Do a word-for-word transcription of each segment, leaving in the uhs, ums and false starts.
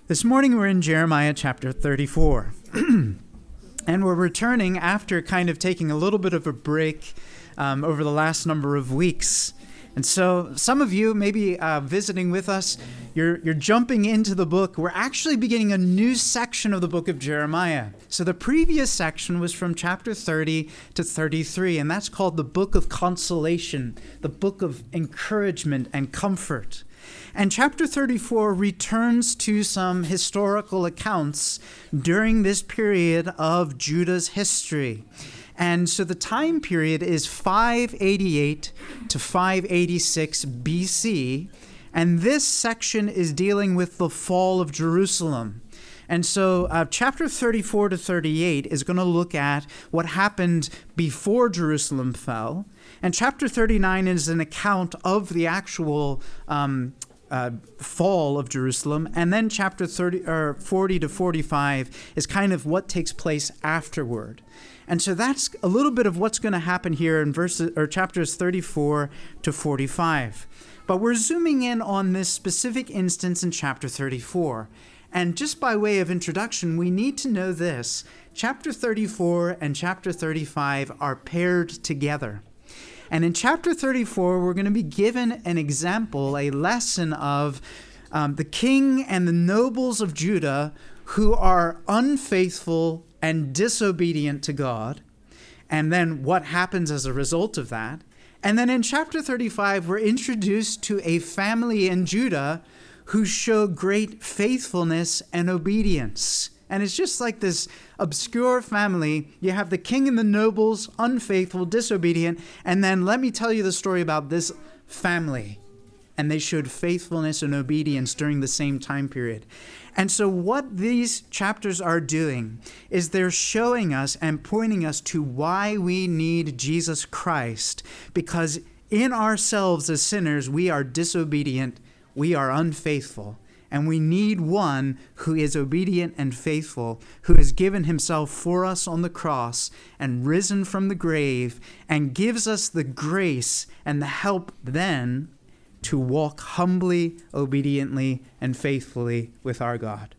This morning we're in Jeremiah chapter thirty-four, and we're returning after kind of taking a little bit of a break um, over the last number of weeks. And so some of you maybe uh, visiting with us, you're, you're jumping into the book. We're actually beginning a new section of the book of Jeremiah. So the previous section was from chapter thirty to thirty-three, and that's called the book of consolation, the book of encouragement and comfort. And chapter thirty-four returns to some historical accounts during this period of Judah's history. And so the time period is five eighty-eight to five eighty-six B C, and this section is dealing with the fall of Jerusalem. And so uh, chapter thirty-four to thirty-eight is going to look at what happened before Jerusalem fell, and chapter thirty-nine is an account of the actual um, uh, fall of Jerusalem, and then chapter thirty or forty to forty-five is kind of what takes place afterward. And so that's a little bit of what's going to happen here in verses or chapters thirty-four to forty-five. But we're zooming in on this specific instance in chapter thirty-four. And just by way of introduction, we need to know this. Chapter thirty-four and chapter thirty-five are paired together. And in chapter thirty-four, we're going to be given an example, a lesson of um, the king and the nobles of Judah who are unfaithful and disobedient to God, and then what happens as a result of that. And then in chapter thirty-five, we're introduced to a family in Judah who show great faithfulness and obedience. And it's just like this obscure family. You have the king and the nobles, unfaithful, disobedient, and then let me tell you the story about this family. And they showed faithfulness and obedience during the same time period. And so what these chapters are doing is they're showing us and pointing us to why we need Jesus Christ. Because in ourselves as sinners, we are disobedient, we are unfaithful, and we need one who is obedient and faithful, who has given himself for us on the cross and risen from the grave and gives us the grace and the help then to walk humbly, obediently, and faithfully with our God.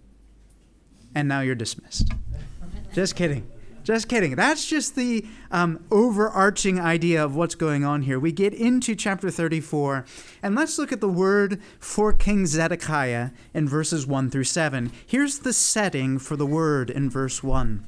And now you're dismissed. Just kidding. Just kidding. That's just the um, overarching idea of what's going on here. We get into chapter thirty-four, and let's look at the word for King Zedekiah in verses one through seven. Here's the setting for the word in verse one.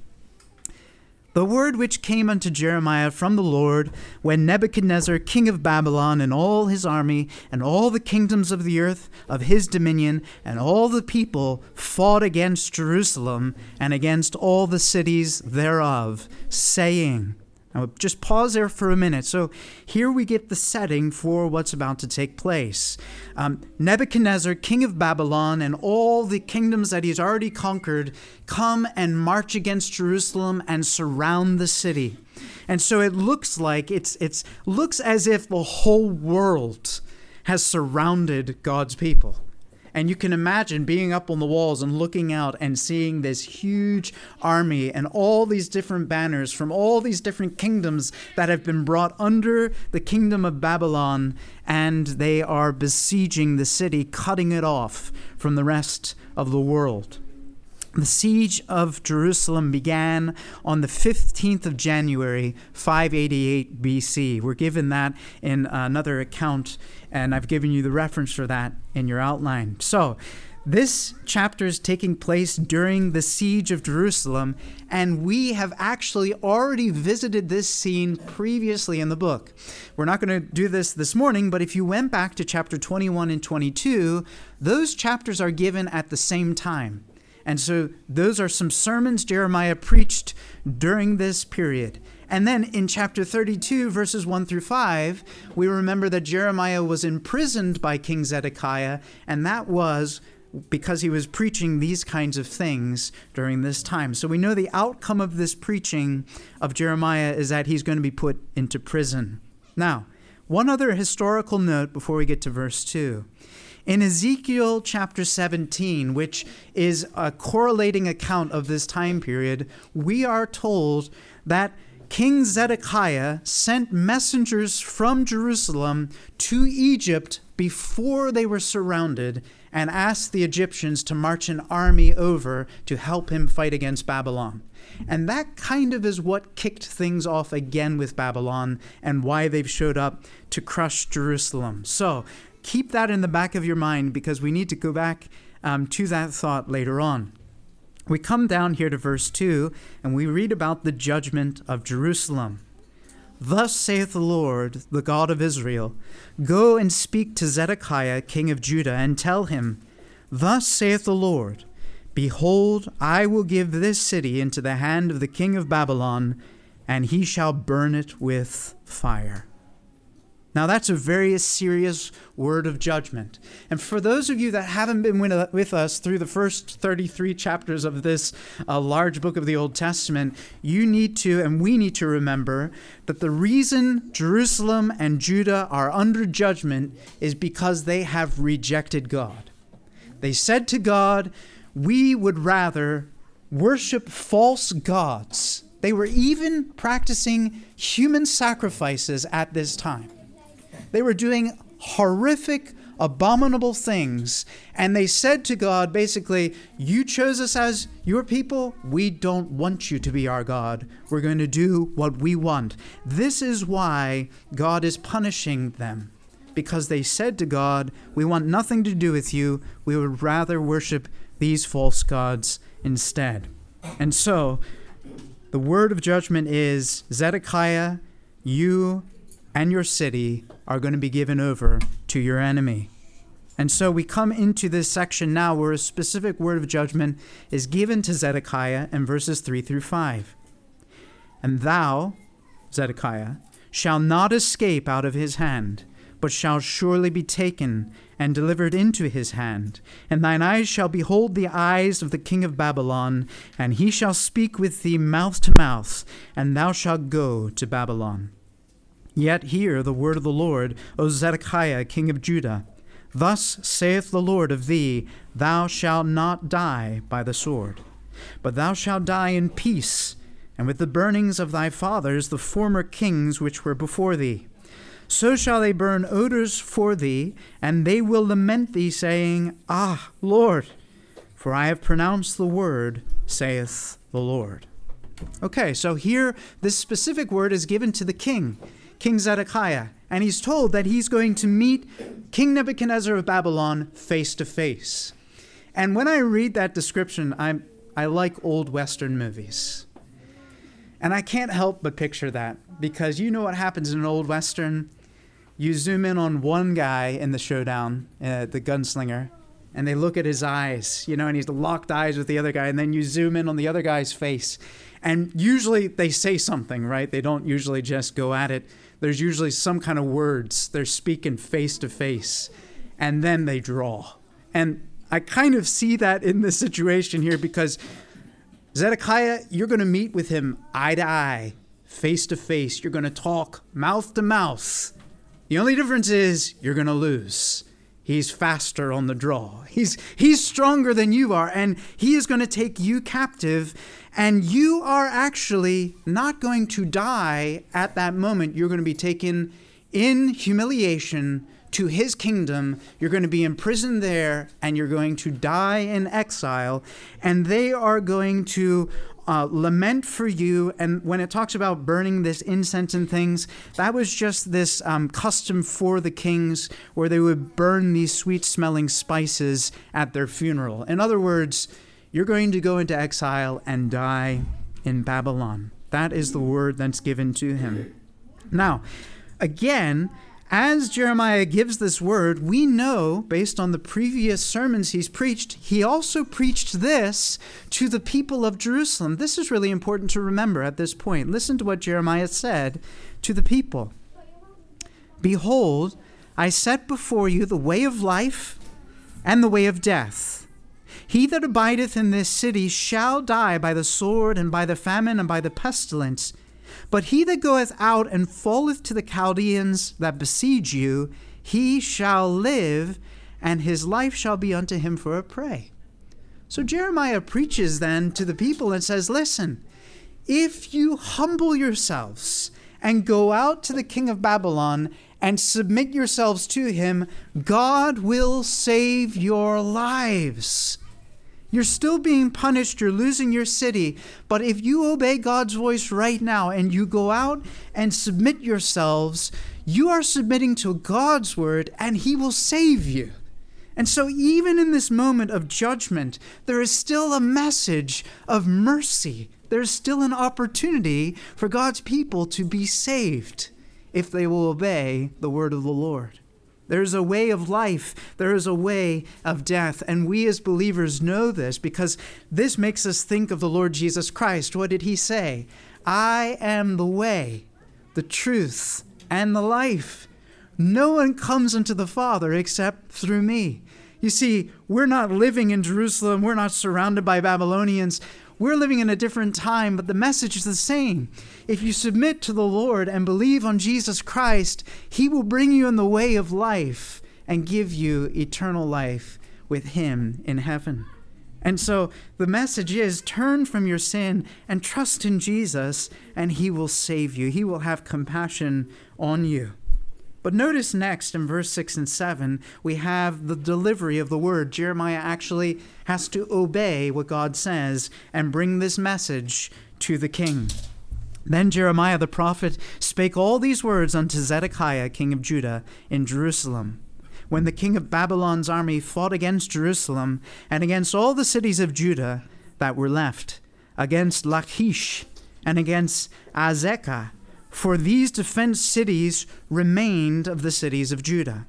The word which came unto Jeremiah from the Lord, when Nebuchadnezzar, king of Babylon, and all his army, and all the kingdoms of the earth of his dominion, and all the people fought against Jerusalem, and against all the cities thereof, saying. Now, just pause there for a minute. So here we get the setting for what's about to take place. Um, Nebuchadnezzar, king of Babylon, and all the kingdoms that he's already conquered come and march against Jerusalem and surround the city. And so it looks like, it's it's looks as if the whole world has surrounded God's people. And you can imagine being up on the walls and looking out and seeing this huge army and all these different banners from all these different kingdoms that have been brought under the kingdom of Babylon, and they are besieging the city, cutting it off from the rest of the world. The siege of Jerusalem began on the fifteenth of January, five eighty-eight B C. We're given that in another account, and I've given you the reference for that in your outline. So, this chapter is taking place during the siege of Jerusalem, and we have actually already visited this scene previously in the book. We're not going to do this this morning, but if you went back to chapter twenty-one and twenty-two, those chapters are given at the same time. And so those are some sermons Jeremiah preached during this period. And then in chapter thirty-two, verses one through five, we remember that Jeremiah was imprisoned by King Zedekiah, and that was because he was preaching these kinds of things during this time. So we know the outcome of this preaching of Jeremiah is that he's going to be put into prison. Now, one other historical note before we get to verse two. In Ezekiel chapter seventeen, which is a correlating account of this time period, we are told that King Zedekiah sent messengers from Jerusalem to Egypt before they were surrounded and asked the Egyptians to march an army over to help him fight against Babylon. And that kind of is what kicked things off again with Babylon and why they've showed up to crush Jerusalem. So keep that in the back of your mind, because we need to go back um, to that thought later on. We come down here to verse two, and we read about the judgment of Jerusalem. Thus saith the Lord, the God of Israel, go and speak to Zedekiah, king of Judah, and tell him, Thus saith the Lord, Behold, I will give this city into the hand of the king of Babylon, and he shall burn it with fire. Now that's a very serious word of judgment. And for those of you that haven't been with us through the first thirty-three chapters of this uh, large book of the Old Testament, you need to, and we need to remember, that the reason Jerusalem and Judah are under judgment is because they have rejected God. They said to God, we would rather worship false gods. They were even practicing human sacrifices at this time. They were doing horrific, abominable things. And they said to God, basically, you chose us as your people. We don't want you to be our God. We're going to do what we want. This is why God is punishing them. Because they said to God, we want nothing to do with you. We would rather worship these false gods instead. And so, the word of judgment is, Zedekiah, you and your city are going to be given over to your enemy. And so we come into this section now where a specific word of judgment is given to Zedekiah in verses three through five. And thou, Zedekiah, shall not escape out of his hand, but shall surely be taken and delivered into his hand. And thine eyes shall behold the eyes of the king of Babylon, and he shall speak with thee mouth to mouth, and thou shalt go to Babylon. Yet hear the word of the Lord, O Zedekiah, king of Judah. Thus saith the Lord of thee, thou shalt not die by the sword, but thou shalt die in peace, and with the burnings of thy fathers, the former kings which were before thee. So shall they burn odors for thee, and they will lament thee, saying, Ah, Lord, for I have pronounced the word, saith the Lord. Okay, so here this specific word is given to the king, King Zedekiah, and he's told that he's going to meet King Nebuchadnezzar of Babylon face to face. And when I read that description, I'm, I like old Western movies. And I can't help but picture that, because you know what happens in an old Western? You zoom in on one guy in the showdown, uh, the gunslinger, and they look at his eyes, you know, and he's locked eyes with the other guy, and then you zoom in on the other guy's face. And usually they say something, right? They don't usually just go at it. There's usually some kind of words. They're speaking face to face, and then they draw. And I kind of see that in this situation here, because Zedekiah, you're going to meet with him eye to eye, face to face. You're going to talk mouth to mouth. The only difference is you're going to lose. He's faster on the draw. He's he's stronger than you are, and he is going to take you captive, and you are actually not going to die at that moment. You're going to be taken in humiliation to his kingdom. You're going to be imprisoned there, and you're going to die in exile, and they are going to uh, lament for you. And when it talks about burning this incense and things, that was just this um, custom for the kings, where they would burn these sweet-smelling spices at their funeral. In other words, you're going to go into exile and die in Babylon. That is the word that's given to him. Now, again, as Jeremiah gives this word, we know, based on the previous sermons he's preached, he also preached this to the people of Jerusalem. This is really important to remember at this point. Listen to what Jeremiah said to the people. Behold, I set before you the way of life and the way of death. He that abideth in this city shall die by the sword and by the famine and by the pestilence. But he that goeth out and falleth to the Chaldeans that besiege you, he shall live, and his life shall be unto him for a prey. So Jeremiah preaches then to the people and says, listen, if you humble yourselves and go out to the king of Babylon and submit yourselves to him, God will save your lives. You're still being punished. You're losing your city. But if you obey God's voice right now and you go out and submit yourselves, you are submitting to God's word and he will save you. And so even in this moment of judgment, there is still a message of mercy. There's still an opportunity for God's people to be saved if they will obey the word of the Lord. There is a way of life. There is a way of death. And we as believers know this because this makes us think of the Lord Jesus Christ. What did he say? I am the way, the truth, and the life. No one comes unto the Father except through me. You see, we're not living in Jerusalem. We're not surrounded by Babylonians. We're living in a different time, but the message is the same. If you submit to the Lord and believe on Jesus Christ, he will bring you in the way of life and give you eternal life with him in heaven. And so the message is turn from your sin and trust in Jesus, and he will save you. He will have compassion on you. But notice next in verse six and seven, we have the delivery of the word. Jeremiah actually has to obey what God says and bring this message to the king. Then Jeremiah the prophet spake all these words unto Zedekiah, king of Judah, in Jerusalem. When the king of Babylon's army fought against Jerusalem and against all the cities of Judah that were left, against Lachish and against Azekah, for these defense cities remained of the cities of Judah.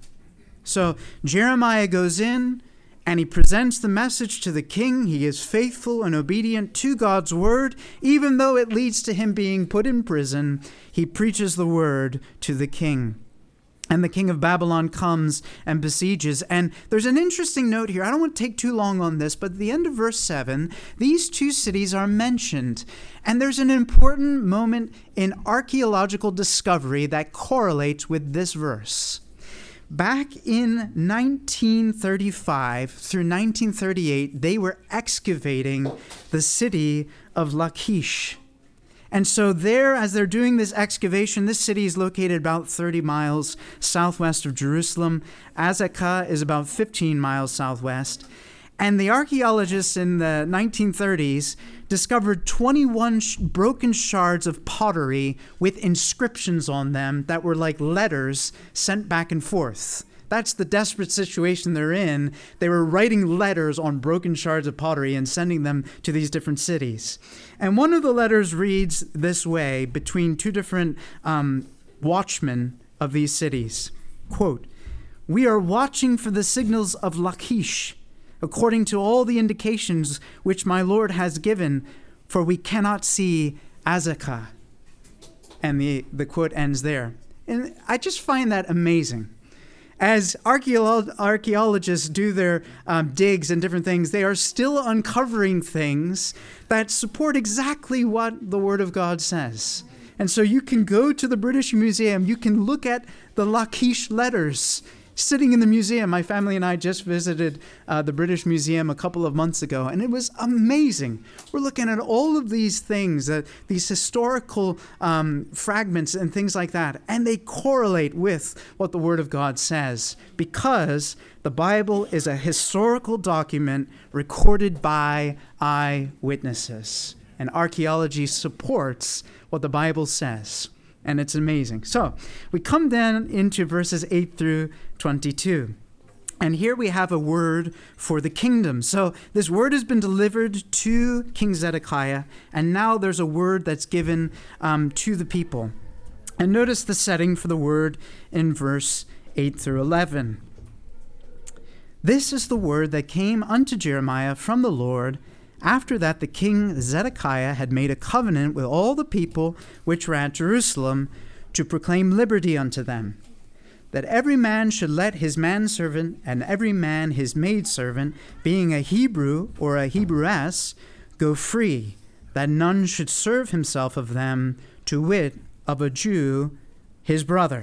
So Jeremiah goes in and he presents the message to the king. He is faithful and obedient to God's word, even though it leads to him being put in prison. He preaches the word to the king. And the king of Babylon comes and besieges. And there's an interesting note here. I don't want to take too long on this, but at the end of verse seven, these two cities are mentioned. And there's an important moment in archaeological discovery that correlates with this verse. Back in nineteen thirty-five through nineteen thirty-eight, they were excavating the city of Lachish. And so there, as they're doing this excavation, this city is located about thirty miles southwest of Jerusalem. Azekah is about fifteen miles southwest. And the archaeologists in the nineteen thirties discovered twenty-one sh- broken shards of pottery with inscriptions on them that were like letters sent back and forth. That's the desperate situation they're in. They were writing letters on broken shards of pottery and sending them to these different cities. And one of the letters reads this way between two different um, watchmen of these cities. Quote, "We are watching for the signals of Lachish, according to all the indications which my Lord has given, for we cannot see Azekah." And the, the quote ends there. And I just find that amazing. As archeolo- archaeologists do their um, digs and different things, they are still uncovering things that support exactly what the Word of God says. And so you can go to the British Museum, you can look at the Lachish letters sitting in the museum. My family and I just visited uh, the British Museum a couple of months ago, and it was amazing. We're looking at all of these things, uh, these historical um, fragments and things like that, and they correlate with what the Word of God says, because the Bible is a historical document recorded by eyewitnesses, and archaeology supports what the Bible says. And it's amazing. So we come then into verses eight through twenty-two. And here we have a word for the kingdom. So this word has been delivered to King Zedekiah, and now there's a word that's given um, to the people. And notice the setting for the word in verse eight through eleven. "This is the word that came unto Jeremiah from the Lord, after that the king Zedekiah had made a covenant with all the people which were at Jerusalem to proclaim liberty unto them, that every man should let his manservant and every man his maidservant, being a Hebrew or a Hebrewess, go free, that none should serve himself of them, to wit, of a Jew his brother."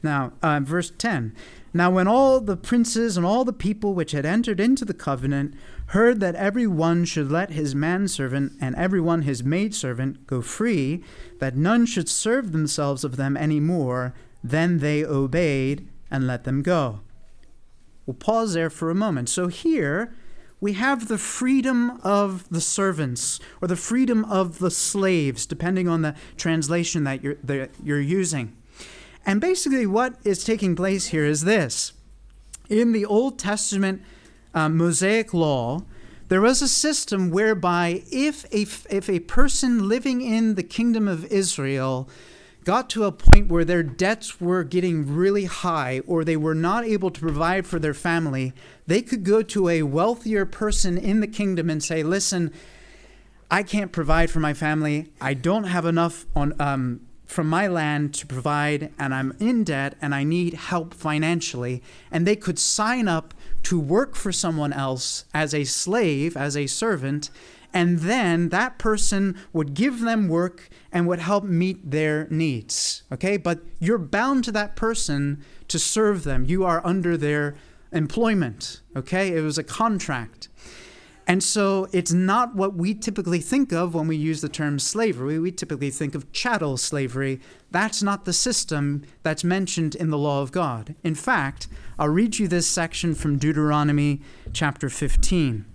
Now, uh, verse ten. Now when all the princes and all the people which had entered into the covenant heard that every one should let his manservant and every one his maidservant go free, that none should serve themselves of them any more, then they obeyed and let them go. We'll pause there for a moment. So here we have the freedom of the servants, or the freedom of the slaves, depending on the translation that you're, that you're using. And basically what is taking place here is this. In the Old Testament uh, Mosaic law, there was a system whereby if a, if a person living in the kingdom of Israel got to a point where their debts were getting really high, or they were not able to provide for their family, they could go to a wealthier person in the kingdom and say, listen, I can't provide for my family. I don't have enough on um, from my land to provide, and I'm in debt, and I need help financially. And they could sign up to work for someone else as a slave, as a servant, and then that person would give them work and would help meet their needs, okay? But you're bound to that person to serve them. You are under their employment, okay? It was a contract. And so it's not what we typically think of when we use the term slavery. We typically think of chattel slavery. That's not the system that's mentioned in the law of God. In fact, I'll read you this section from Deuteronomy chapter fifteen.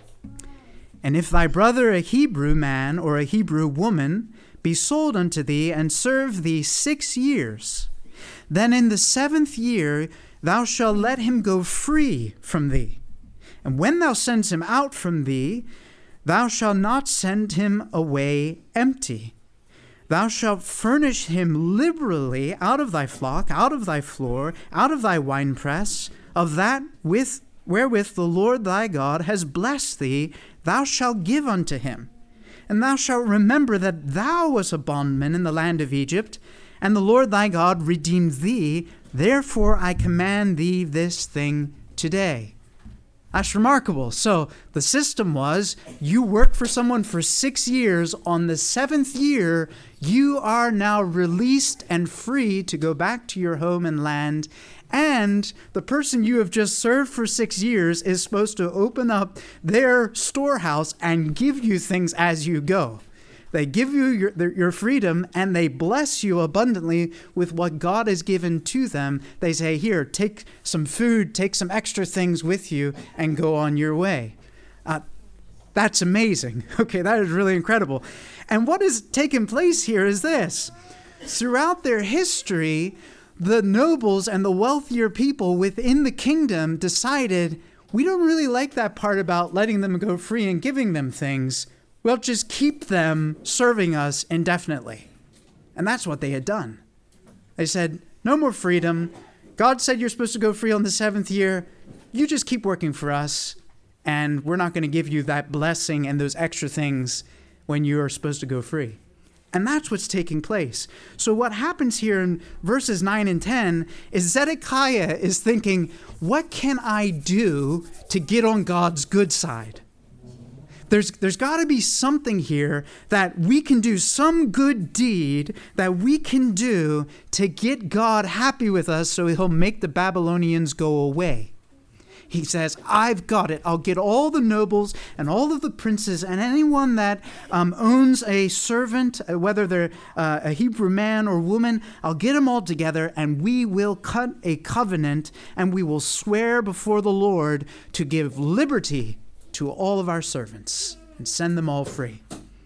And if thy brother a Hebrew man or a Hebrew woman be sold unto thee and serve thee six years, then in the seventh year thou shalt let him go free from thee. And when thou sendest him out from thee, thou shalt not send him away empty. Thou shalt furnish him liberally out of thy flock, out of thy floor, out of thy winepress, of that with wherewith the Lord thy God has blessed thee, thou shalt give unto him. And thou shalt remember that thou wast a bondman in the land of Egypt, and the Lord thy God redeemed thee. Therefore I command thee this thing today. That's remarkable. So the system was, you work for someone for six years. On the seventh year, you are now released and free to go back to your home and land. And the person you have just served for six years is supposed to open up their storehouse and give you things as you go. They give you your, your freedom, and they bless you abundantly with what God has given to them. They say, here, take some food, take some extra things with you, and go on your way. Uh, that's amazing. Okay, that is really incredible. And what has taken place here is this. Throughout their history, the nobles and the wealthier people within the kingdom decided, we don't really like that part about letting them go free and giving them things. We'll just keep them serving us indefinitely. And that's what they had done. They said, no more freedom. God said you're supposed to go free on the seventh year. You just keep working for us, and we're not going to give you that blessing and those extra things when you are supposed to go free. And that's what's taking place. So what happens here in verses nine and ten is Zedekiah is thinking, what can I do to get on God's good side? There's, there's got to be something here that we can do, some good deed that we can do to get God happy with us so he'll make the Babylonians go away. He says, I've got it. I'll get all the nobles and all of the princes and anyone that um, owns a servant, whether they're uh, a Hebrew man or woman, I'll get them all together, and we will cut a covenant, and we will swear before the Lord to give liberty to all of our servants and send them all free.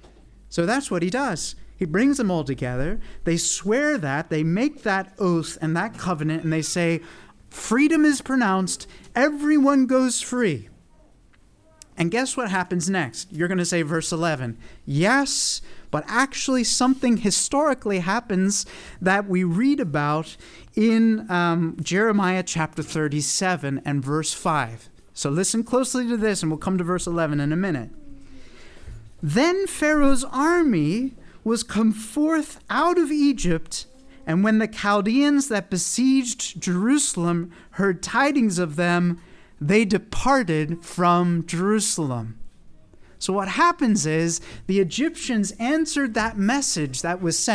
So that's what he does. He brings them all together. They swear that, they make that oath and that covenant, and they say, freedom is pronounced, everyone goes free. And guess what happens next? You're going to say verse eleven. Yes, but actually something historically happens that we read about in um, Jeremiah chapter thirty-seven and verse five. So listen closely to this, and we'll come to verse eleven in a minute. Then Pharaoh's army was come forth out of Egypt, and when the Chaldeans that besieged Jerusalem heard tidings of them, they departed from Jerusalem. So what happens is the Egyptians answered that message that was sent.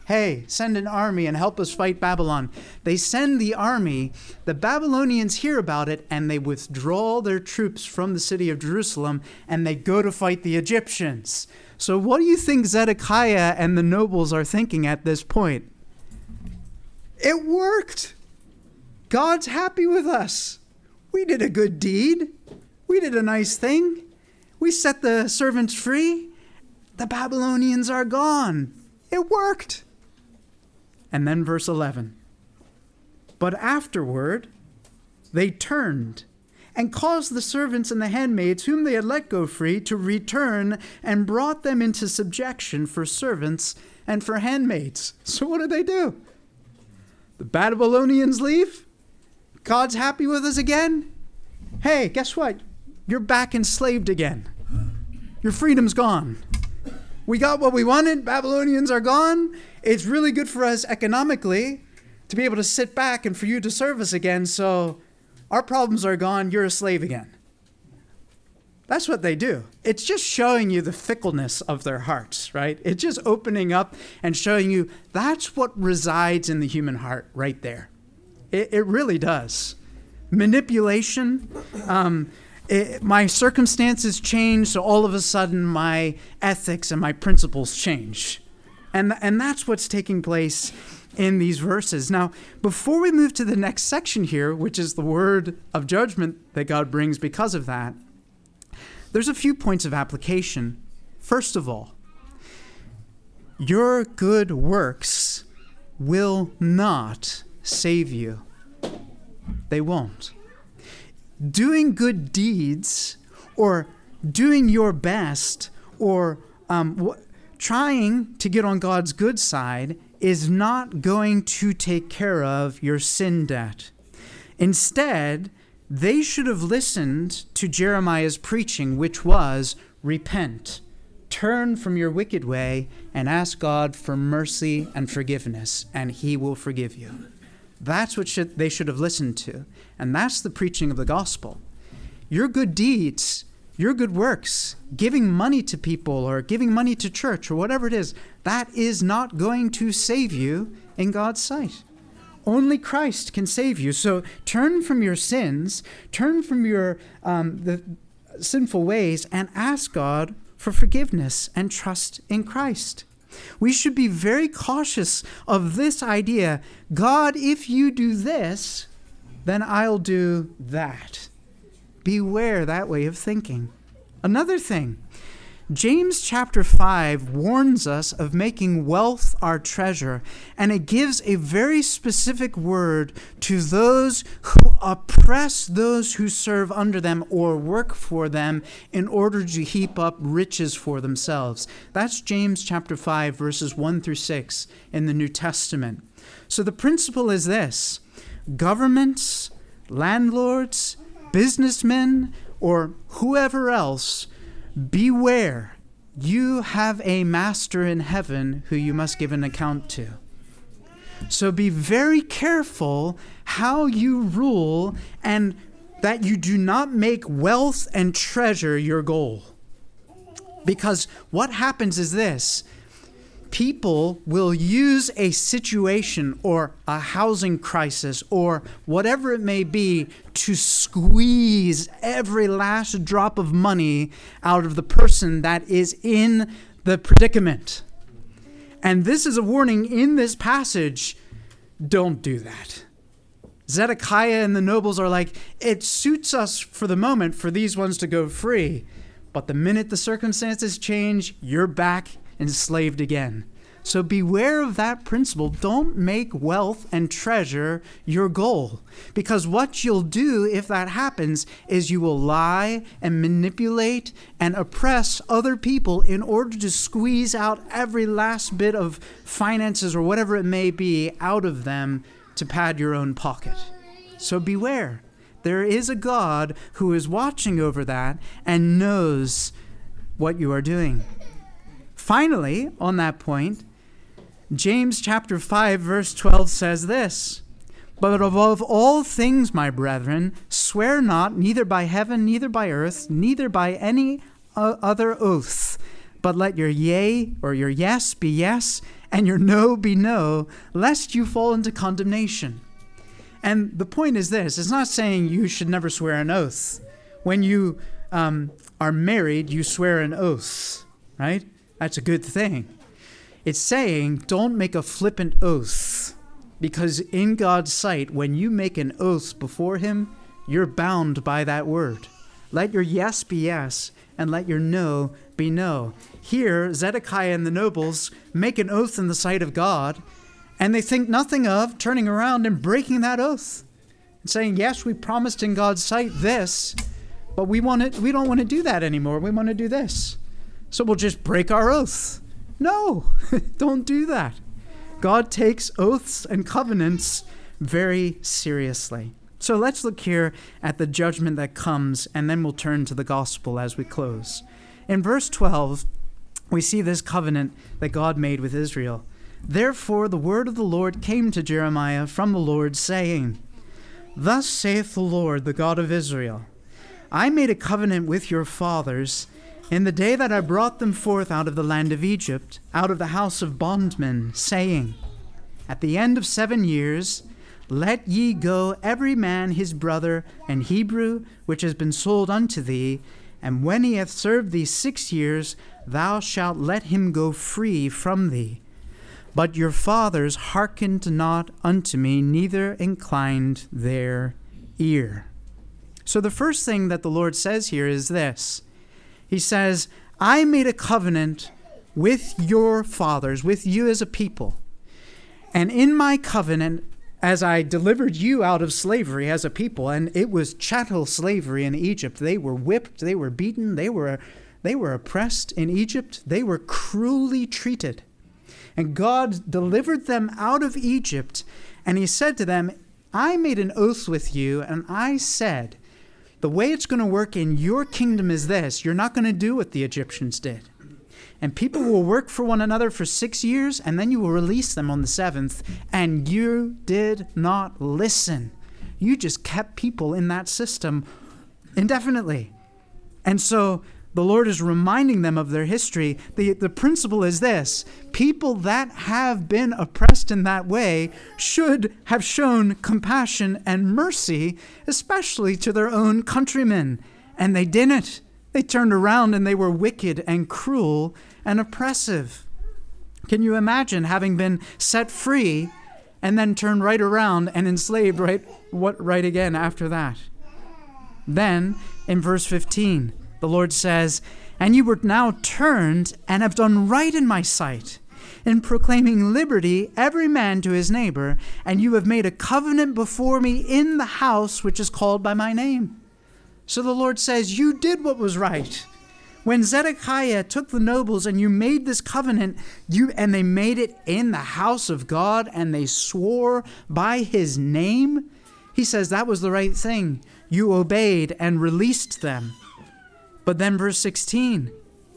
hey, send an army and help us fight Babylon. They send the army. The Babylonians hear about it, and they withdraw their troops from the city of Jerusalem, and they go to fight the Egyptians. So what do you think Zedekiah and the nobles are thinking at this point? It worked. God's happy with us. We did a good deed. We did a nice thing. We set the servants free. The Babylonians are gone. It worked. And then verse eleven. But afterward, they turned and caused the servants and the handmaids whom they had let go free to return and brought them into subjection for servants and for handmaids. So what did they do? The Babylonians leave? God's happy with us again? Hey, guess what? You're back enslaved again. Your freedom's gone. We got what we wanted. Babylonians are gone. It's really good for us economically to be able to sit back and for you to serve us again. So our problems are gone. You're a slave again. That's what they do. It's just showing you the fickleness of their hearts, right? It's just opening up and showing you that's what resides in the human heart right there. It, it really does. Manipulation. Um, it, my circumstances change, so all of a sudden my ethics and my principles change. And, and that's what's taking place in these verses. Now, before we move to the next section here, which is the word of judgment that God brings because of that, there's a few points of application. First of all, your good works will not save you. They won't. Doing good deeds or doing your best or um, w- trying to get on God's good side is not going to take care of your sin debt. Instead, they should have listened to Jeremiah's preaching, which was, repent, turn from your wicked way, and ask God for mercy and forgiveness, and he will forgive you. That's what should, they should have listened to. And that's the preaching of the gospel. Your good deeds, your good works, giving money to people or giving money to church or whatever it is, that is not going to save you in God's sight. Only Christ can save you. So turn from your sins, turn from your um, the sinful ways, and ask God for forgiveness and trust in Christ. We should be very cautious of this idea. God, if you do this, then I'll do that. Beware that way of thinking. Another thing, James chapter five warns us of making wealth our treasure, and it gives a very specific word to those who oppress those who serve under them or work for them in order to heap up riches for themselves. That's James chapter five, verses one through six in the New Testament. So the principle is this: governments, landlords, businessmen, or whoever else, beware, you have a master in heaven who you must give an account to. So be very careful how you rule, and that you do not make wealth and treasure your goal. Because what happens is this: people will use a situation or a housing crisis or whatever it may be to squeeze every last drop of money out of the person that is in the predicament. And this is a warning in this passage. Don't do that. Zedekiah and the nobles are like, it suits us for the moment for these ones to go free. But the minute the circumstances change, you're back enslaved again. So beware of that principle. Don't make wealth and treasure your goal. Because what you'll do if that happens is you will lie and manipulate and oppress other people in order to squeeze out every last bit of finances or whatever it may be out of them to pad your own pocket. So beware. There is a God who is watching over that and knows what you are doing. Finally, on that point, James chapter five, verse twelve says this: But above all things, my brethren, swear not, neither by heaven, neither by earth, neither by any other oath, but let your yea or your yes be yes, and your no be no, lest you fall into condemnation. And the point is this, it's not saying you should never swear an oath. When you um, are married, you swear an oath, right? That's a good thing. It's saying don't make a flippant oath, because in God's sight, when you make an oath before him, you're bound by that word. Let your yes be yes, and let your no be no. Here, Zedekiah and the nobles make an oath in the sight of God, and they think nothing of turning around and breaking that oath and saying, yes, we promised in God's sight this, but we want it, we don't want to do that anymore. We want to do this. So we'll just break our oath. No, don't do that. God takes oaths and covenants very seriously. So let's look here at the judgment that comes, and then we'll turn to the gospel as we close. In verse twelve, we see this covenant that God made with Israel. Therefore the word of the Lord came to Jeremiah from the Lord, saying, Thus saith the Lord, the God of Israel, I made a covenant with your fathers in the day that I brought them forth out of the land of Egypt, out of the house of bondmen, saying, At the end of seven years, let ye go every man his brother, an Hebrew, which has been sold unto thee, and when he hath served thee six years, thou shalt let him go free from thee. But your fathers hearkened not unto me, neither inclined their ear. So the first thing that the Lord says here is this. He says, I made a covenant with your fathers, with you as a people. And in my covenant, as I delivered you out of slavery as a people, and it was chattel slavery in Egypt. They were whipped, they were beaten, they were, they were oppressed in Egypt. They were cruelly treated. And God delivered them out of Egypt, and he said to them, I made an oath with you, and I said, the way it's going to work in your kingdom is this. You're not going to do what the Egyptians did. And people will work for one another for six years, and then you will release them on the seventh. And you did not listen. You just kept people in that system indefinitely. And so the Lord is reminding them of their history. The, the principle is this. People that have been oppressed in that way should have shown compassion and mercy, especially to their own countrymen. And they didn't. They turned around and they were wicked and cruel and oppressive. Can you imagine having been set free and then turned right around and enslaved right, what, right again after that? Then, in verse fifteen, the Lord says, And you were now turned and have done right in my sight, in proclaiming liberty every man to his neighbor, and you have made a covenant before me in the house which is called by my name. So the Lord says, you did what was right. When Zedekiah took the nobles and you made this covenant, you and they made it in the house of God, and they swore by his name, he says that was the right thing. You obeyed and released them. But then verse sixteen,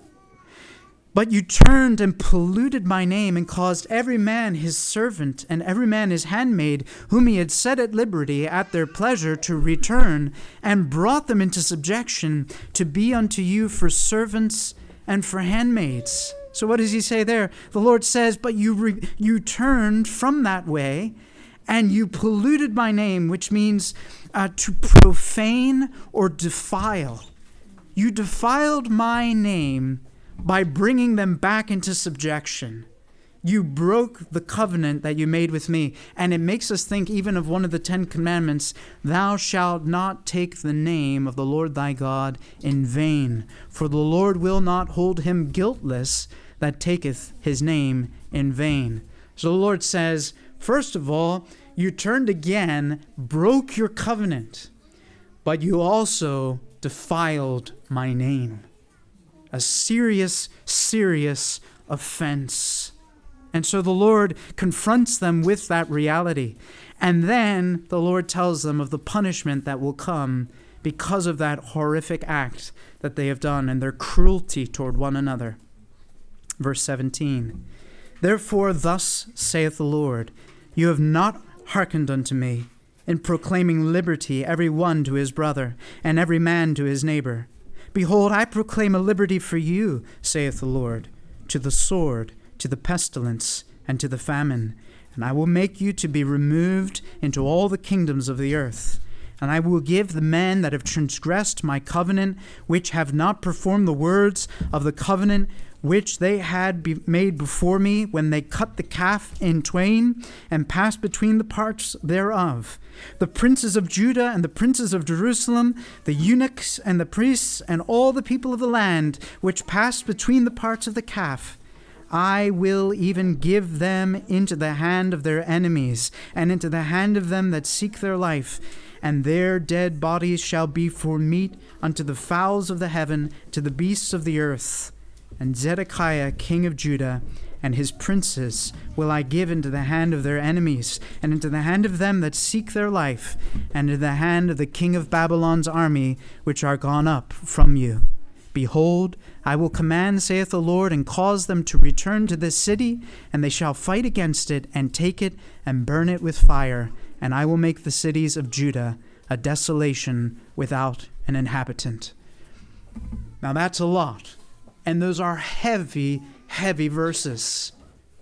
But you turned and polluted my name, and caused every man his servant and every man his handmaid, whom he had set at liberty at their pleasure, to return, and brought them into subjection, to be unto you for servants and for handmaids. So what does he say there? The Lord says, but you re- you turned from that way, and you polluted my name, which means uh, to profane or defile. You defiled my name by bringing them back into subjection. You broke the covenant that you made with me. And it makes us think even of one of the Ten Commandments, thou shalt not take the name of the Lord thy God in vain, for the Lord will not hold him guiltless that taketh his name in vain. So the Lord says, first of all, you turned again, broke your covenant, but you also defiled my name. A serious, serious offense. And so the Lord confronts them with that reality. And then the Lord tells them of the punishment that will come because of that horrific act that they have done and their cruelty toward one another. Verse seventeen, Therefore thus saith the Lord, you have not hearkened unto me, in proclaiming liberty every one to his brother, and every man to his neighbor, Behold, I proclaim a liberty for you, saith the Lord, to the sword, to the pestilence, and to the famine. And I will make you to be removed into all the kingdoms of the earth. And I will give the men that have transgressed my covenant, which have not performed the words of the covenant which they had be made before me, when they cut the calf in twain and passed between the parts thereof. The princes of Judah and the princes of Jerusalem, the eunuchs and the priests, and all the people of the land, which passed between the parts of the calf, I will even give them into the hand of their enemies, and into the hand of them that seek their life. And their dead bodies shall be for meat unto the fowls of the heaven, to the beasts of the earth. And Zedekiah king of Judah and his princes will I give into the hand of their enemies, and into the hand of them that seek their life, and into the hand of the king of Babylon's army, which are gone up from you. Behold, I will command, saith the Lord, and cause them to return to this city, and they shall fight against it, and take it, and burn it with fire. And I will make the cities of Judah a desolation without an inhabitant. Now that's a lot. And those are heavy, heavy verses.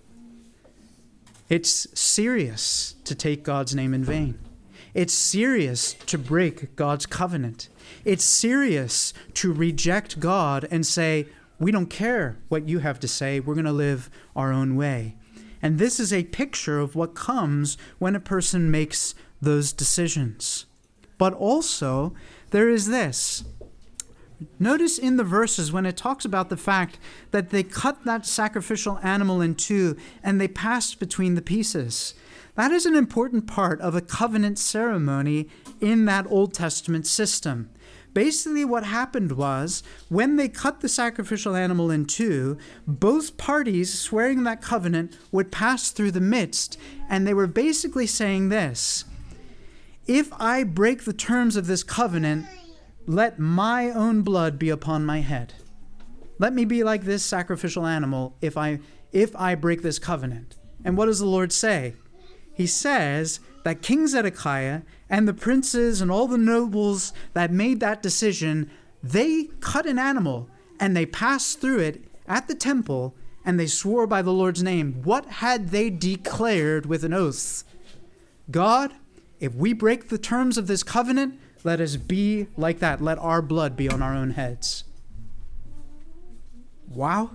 It's serious to take God's name in vain. It's serious to break God's covenant. It's serious to reject God and say, we don't care what you have to say. We're going to live our own way. And this is a picture of what comes when a person makes those decisions. But also, there is this. Notice in the verses when it talks about the fact that they cut that sacrificial animal in two and they passed between the pieces. That is an important part of a covenant ceremony in that Old Testament system. Basically what happened was, when they cut the sacrificial animal in two, both parties swearing that covenant would pass through the midst, and they were basically saying this: if I break the terms of this covenant, let my own blood be upon my head. Let me be like this sacrificial animal if I if I break this covenant. And what does the Lord say? He says that King Zedekiah and the princes and all the nobles that made that decision, they cut an animal and they passed through it at the temple and they swore by the Lord's name. What had they declared with an oath? God, if we break the terms of this covenant, let us be like that. Let our blood be on our own heads. Wow.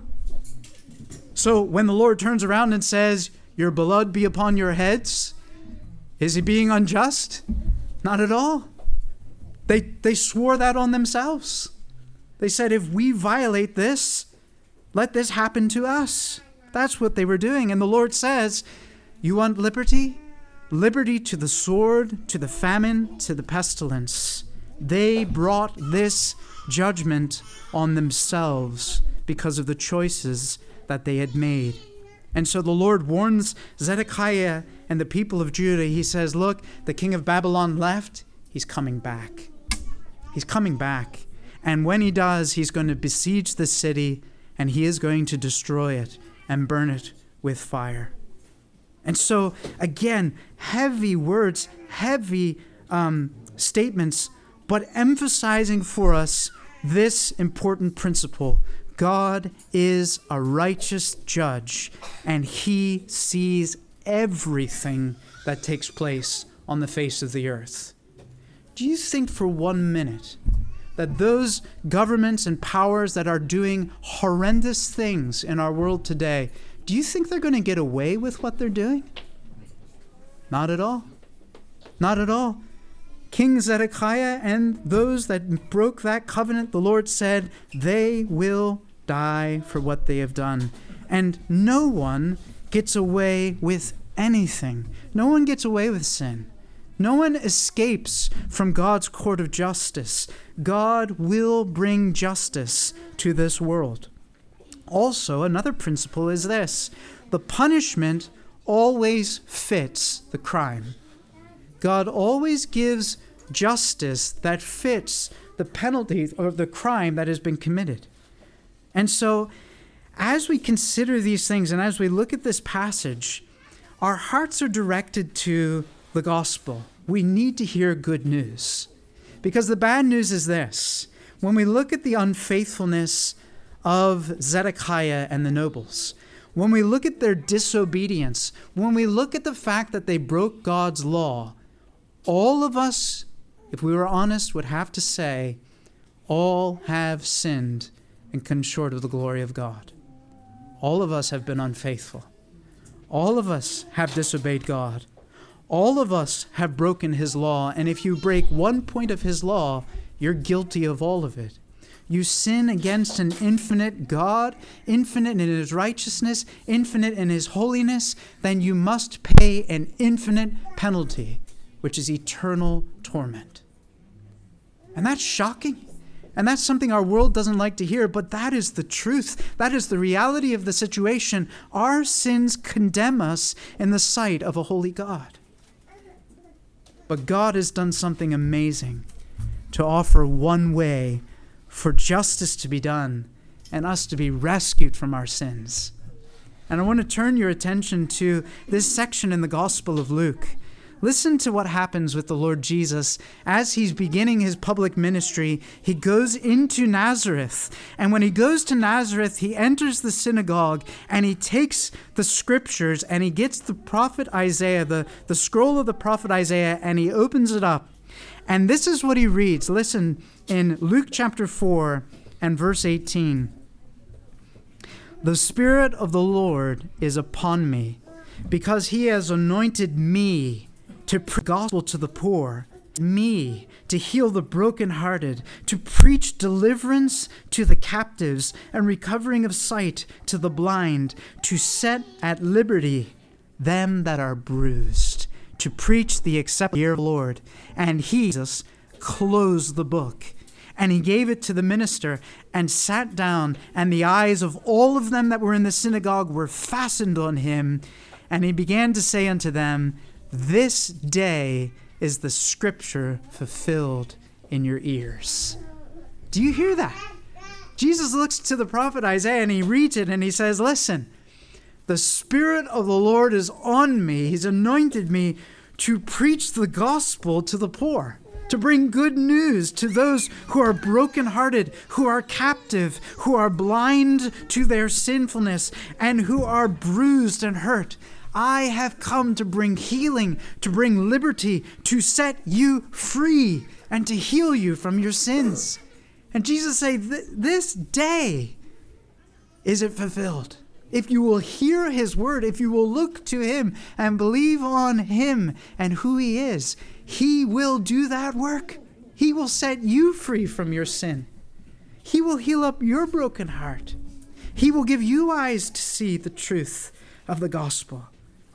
So when the Lord turns around and says, your blood be upon your heads, is he being unjust? Not at all. They, they swore that on themselves. They said, if we violate this, let this happen to us. That's what they were doing. And the Lord says, you want liberty? Liberty to the sword, to the famine, to the pestilence. They brought this judgment on themselves because of the choices that they had made. And so the Lord warns Zedekiah and the people of Judah. He says, look, the king of Babylon left. He's coming back. He's coming back. And when he does, he's going to besiege the city, and he is going to destroy it and burn it with fire. And so, again, heavy words, heavy um, statements, but emphasizing for us this important principle. God is a righteous judge, and he sees everything that takes place on the face of the earth. Do you think for one minute that those governments and powers that are doing horrendous things in our world today, do you think they're going to get away with what they're doing? Not at all. Not at all. King Zedekiah and those that broke that covenant, the Lord said, they will die for what they have done. And no one gets away with anything. No one gets away with sin. No one escapes from God's court of justice. God will bring justice to this world. Also, another principle is this: the punishment always fits the crime. God always gives justice that fits the penalty of the crime that has been committed. And so, as we consider these things and as we look at this passage, our hearts are directed to the gospel. We need to hear good news. Because the bad news is this: when we look at the unfaithfulness of Zedekiah and the nobles, when we look at their disobedience, when we look at the fact that they broke God's law, all of us, if we were honest, would have to say, all have sinned and come short of the glory of God. All of us have been unfaithful. All of us have disobeyed God. All of us have broken his law, and if you break one point of his law, you're guilty of all of it. You sin against an infinite God, infinite in his righteousness, infinite in his holiness, then you must pay an infinite penalty, which is eternal torment. And that's shocking. And that's something our world doesn't like to hear, but that is the truth. That is the reality of the situation. Our sins condemn us in the sight of a holy God. But God has done something amazing to offer one way for justice to be done and us to be rescued from our sins. And I want to turn your attention to this section in the Gospel of Luke. Listen to what happens with the Lord Jesus as he's beginning his public ministry. He goes into Nazareth, and when he goes to Nazareth, he enters the synagogue and he takes the scriptures and he gets the prophet Isaiah, the, the scroll of the prophet Isaiah, and he opens it up. And this is what he reads. Listen, in Luke chapter four and verse eighteen. The Spirit of the Lord is upon me, because he has anointed me to preach the gospel to the poor, me to heal the brokenhearted, to preach deliverance to the captives and recovering of sight to the blind, to set at liberty them that are bruised, to preach the acceptable year of the Lord. And he, Jesus, closed the book, and he gave it to the minister and sat down, and the eyes of all of them that were in the synagogue were fastened on him. And he began to say unto them, this day is the scripture fulfilled in your ears. Do you hear that? Jesus looks to the prophet Isaiah and he reads it and he says, listen, the Spirit of the Lord is on me. He's anointed me to preach the gospel to the poor, to bring good news to those who are brokenhearted, who are captive, who are blind to their sinfulness, and who are bruised and hurt. I have come to bring healing, to bring liberty, to set you free, and to heal you from your sins. And Jesus said, this day is it fulfilled. If you will hear his word, if you will look to him and believe on him and who he is, he will do that work. He will set you free from your sin. He will heal up your broken heart. He will give you eyes to see the truth of the gospel.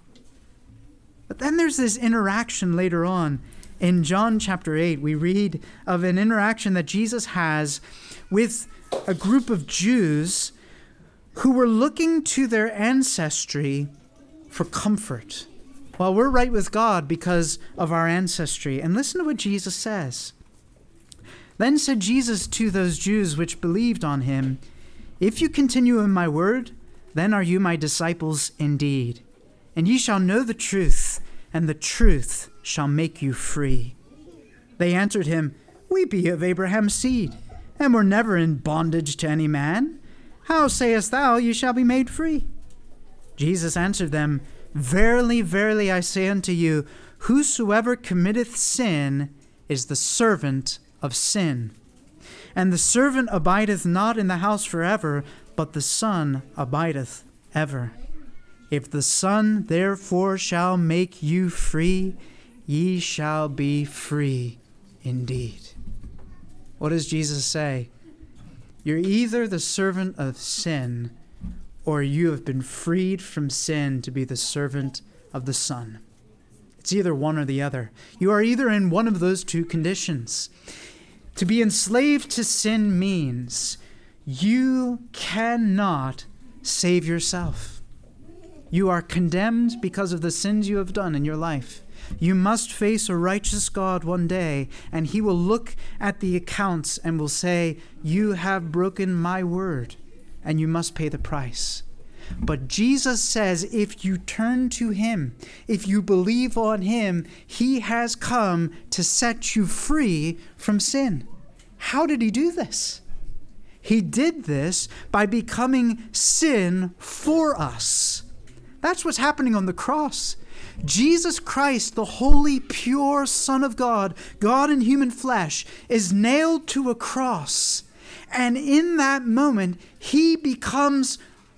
But then there's this interaction later on. In John chapter eight, we read of an interaction that Jesus has with a group of Jews who were looking to their ancestry for comfort. Well, we're right with God because of our ancestry. And listen to what Jesus says. Then said Jesus to those Jews which believed on him, if you continue in my word, then are you my disciples indeed. And ye shall know the truth, and the truth shall make you free. They answered him, we be of Abraham's seed, and were never in bondage to any man. How sayest thou, ye shall be made free? Jesus answered them, verily, verily, I say unto you, whosoever committeth sin is the servant of sin. And the servant abideth not in the house forever, but the Son abideth ever. If the Son therefore shall make you free, ye shall be free indeed. What does Jesus say? You're either the servant of sin, or you have been freed from sin to be the servant of the Son. It's either one or the other. You are either in one of those two conditions. To be enslaved to sin means you cannot save yourself. You are condemned because of the sins you have done in your life. You must face a righteous God one day, and he will look at the accounts and will say, you have broken my word, and you must pay the price. But Jesus says, if you turn to him, if you believe on him, he has come to set you free from sin. how did he do this? He did this by becoming sin for us. That's what's happening on the cross. Jesus Christ, the holy, pure Son of God, God in human flesh, is nailed to a cross. And in that moment, he becomes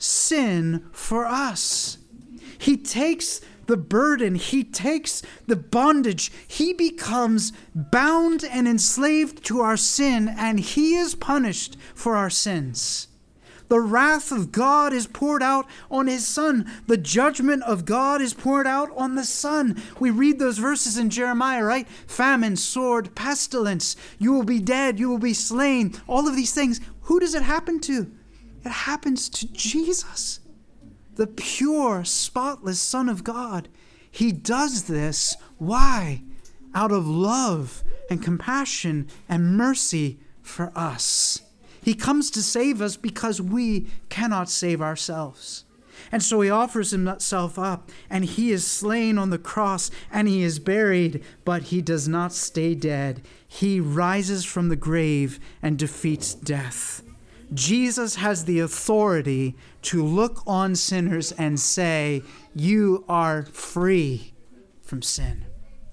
sin for us. He takes the burden, he takes the bondage, he becomes bound and enslaved to our sin, and he is punished for our sins. The wrath of God is poured out on his Son. The judgment of God is poured out on the Son. We read those verses in Jeremiah, right? Famine, sword, pestilence. You will be dead. You will be slain. All of these things. Who does it happen to? It happens to Jesus, the pure, spotless Son of God. He does this. Why? Out of love and compassion and mercy for us. He comes to save us because we cannot save ourselves. And so he offers himself up, and he is slain on the cross, and he is buried, but he does not stay dead. He rises from the grave and defeats death. Jesus has the authority to look on sinners and say, you are free from sin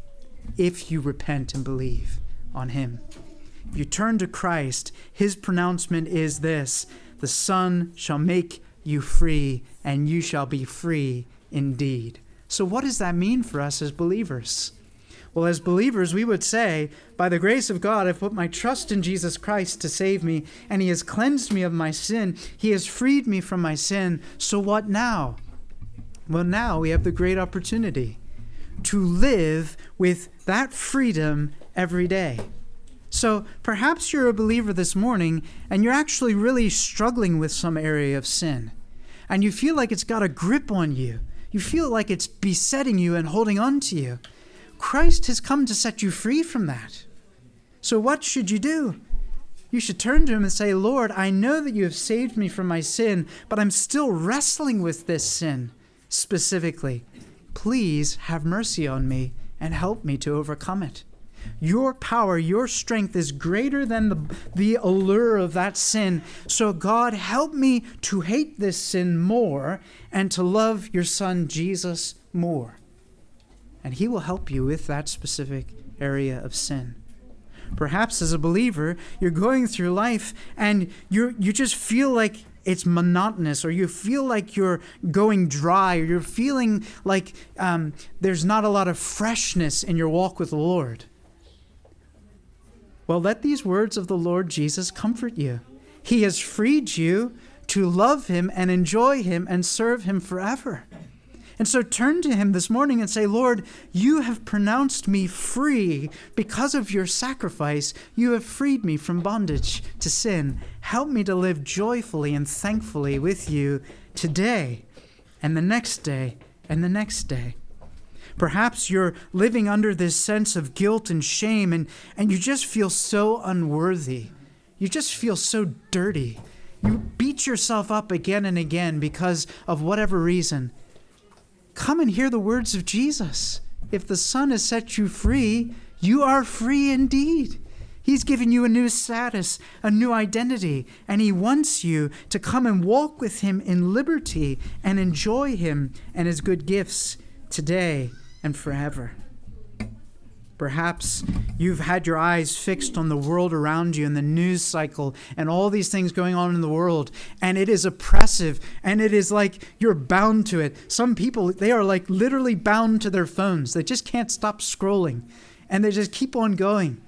if you repent and believe on him. If you turn to Christ, his pronouncement is this: the Son shall make you free, and you shall be free indeed. So what does that mean for us as believers? Well, as believers, we would say, by the grace of God, I've put my trust in Jesus Christ to save me, and he has cleansed me of my sin. He has freed me from my sin. So what now? Well, now we have the great opportunity to live with that freedom every day. So perhaps you're a believer this morning and you're actually really struggling with some area of sin, and you feel like it's got a grip on you. You feel like it's besetting you and holding on to you. Christ has come to set you free from that. So what should you do? You should turn to him and say, Lord, I know that you have saved me from my sin, but I'm still wrestling with this sin specifically. Please have mercy on me and help me to overcome it. Your power, your strength is greater than the, the allure of that sin. So God, help me to hate this sin more and to love your Son Jesus more. And he will help you with that specific area of sin. Perhaps as a believer, you're going through life and you you just feel like it's monotonous, or you feel like you're going dry, or you're feeling like um, there's not a lot of freshness in your walk with the Lord. Well, let these words of the Lord Jesus comfort you. He has freed you to love him and enjoy him and serve him forever. And so turn to him this morning and say, Lord, you have pronounced me free because of your sacrifice. You have freed me from bondage to sin. Help me to live joyfully and thankfully with you today and the next day and the next day. Perhaps you're living under this sense of guilt and shame, and, and you just feel so unworthy. You just feel so dirty. You beat yourself up again and again because of whatever reason. Come and hear the words of Jesus. If the Son has set you free, you are free indeed. He's given you a new status, a new identity, and he wants you to come and walk with him in liberty and enjoy him and his good gifts today and forever. Perhaps you've had your eyes fixed on the world around you and the news cycle and all these things going on in the world, and it is oppressive, and it is like you're bound to it. Some people, they are like literally bound to their phones. They just can't stop scrolling, and they just keep on going.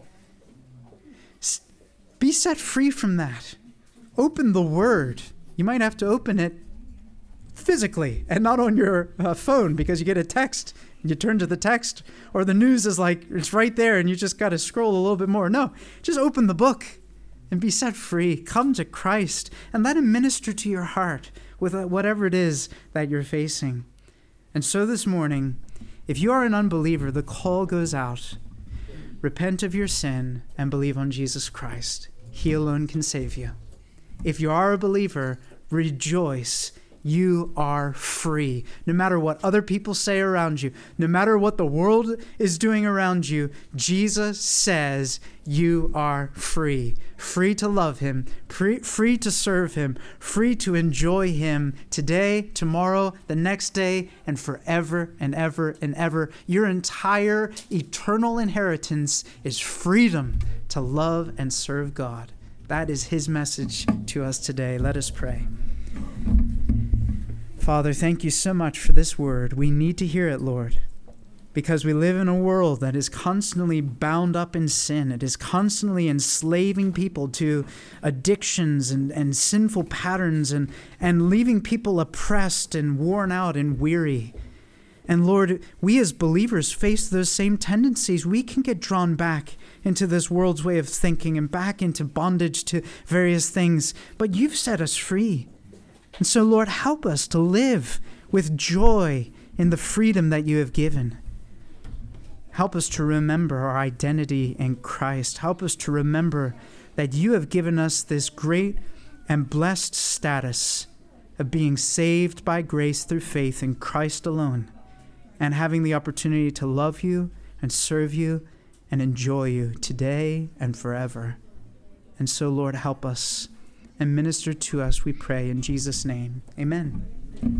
Be set free from that. Open the Word. You might have to open it physically and not on your uh, phone, because you get a text and you turn to the text, or the news is like, it's right there and you just got to scroll a little bit more. No, just open the book and be set free. Come to Christ and let him minister to your heart with whatever it is that you're facing. And so this morning, if you are an unbeliever, the call goes out. Repent of your sin and believe on Jesus Christ. He alone can save you. If you are a believer, rejoice you are free. No matter what other people say around you, no matter what the world is doing around you, Jesus says you are free. Free to love him, free, free to serve him, free to enjoy him today, tomorrow, the next day, and forever and ever and ever. Your entire eternal inheritance is freedom to love and serve God. That is his message to us today. Let us pray. Father, thank you so much for this word. We need to hear it, Lord, because we live in a world that is constantly bound up in sin. It is constantly enslaving people to addictions and, and sinful patterns and, and leaving people oppressed and worn out and weary. And Lord, we as believers face those same tendencies. We can get drawn back into this world's way of thinking and back into bondage to various things, but you've set us free. And so, Lord, help us to live with joy in the freedom that you have given. Help us to remember our identity in Christ. Help us to remember that you have given us this great and blessed status of being saved by grace through faith in Christ alone, and having the opportunity to love you and serve you and enjoy you today and forever. And so, Lord, help us and minister to us, we pray in Jesus' name. Amen.